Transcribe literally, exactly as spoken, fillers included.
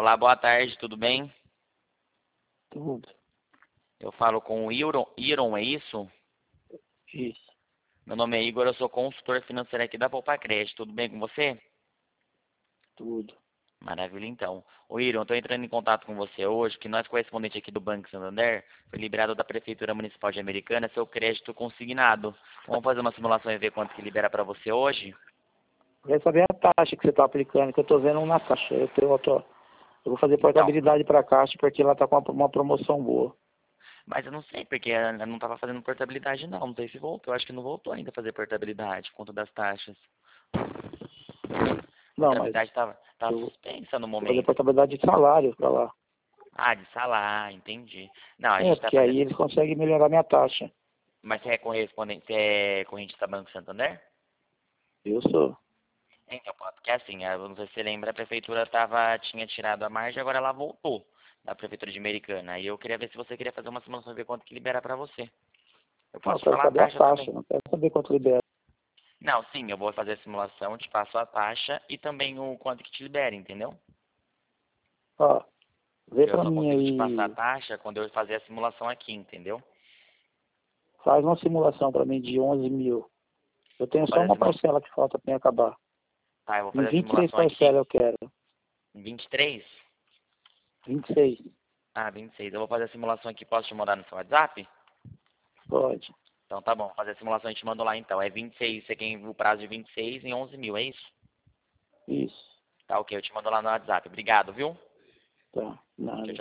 Olá, boa tarde, tudo bem? Tudo. Eu falo com o Iron, Iron, é isso? Isso. Meu nome é Igor, eu sou consultor financeiro aqui da Poupa Crédito, tudo bem com você? Tudo. Maravilha, então. Ô, Iron, eu estou entrando em contato com você hoje, que nós, correspondente aqui do Banco Santander, foi liberado da Prefeitura Municipal de Americana seu crédito consignado. Vamos fazer uma simulação e ver quanto que libera para você hoje? Eu quero saber a taxa que você está aplicando, que eu estou vendo uma taxa. Eu, tenho, eu, tô, eu vou fazer Então, portabilidade para a Caixa, porque ela está com uma, uma promoção boa. mas eu não sei, porque ela não estava fazendo portabilidade não, não sei se voltou, eu acho que não voltou ainda a fazer portabilidade, conta das taxas. Não, mas Portabilidade estava eu suspensa no vou fazer momento. portabilidade de salário para lá. Ah, de salário, entendi. Não, a É, gente está porque aí fazendo. eles conseguem melhorar minha taxa. Mas você é correspondente, você é corrente da Banco Santander? Eu sou. Então, pô, porque assim, eu não sei se você lembra, a prefeitura tava, tinha tirado a margem, agora ela voltou da prefeitura de Americana. E eu queria ver se você queria fazer uma simulação e ver quanto que libera pra você. Eu Não, eu posso te quero falar a saber a taxa taxa, também. não quero saber quanto libera. Não, sim, eu vou fazer a simulação, te passo a taxa e também o quanto que te libera, entendeu? Ó, vê Eu para só mim consigo te passar a aí, taxa quando eu fazer a simulação aqui, entendeu? faz uma simulação para mim de onze mil. Eu tenho Vou só fazer a uma simulação. parcela que falta para mim acabar. Tá, eu vou Em fazer a vinte e três simulação aqui. parcelas eu quero. vinte e três? vinte e seis. Ah, vinte e seis. Eu vou fazer a simulação aqui, posso te mandar no seu WhatsApp? Pode. Então tá bom, fazer a simulação a gente manda lá então. É vinte e seis, você tem o prazo de vinte e seis em onze mil, é isso? Isso. Tá ok, eu te mando lá no WhatsApp. Obrigado, viu? Tá. Tchau, Nada. tchau.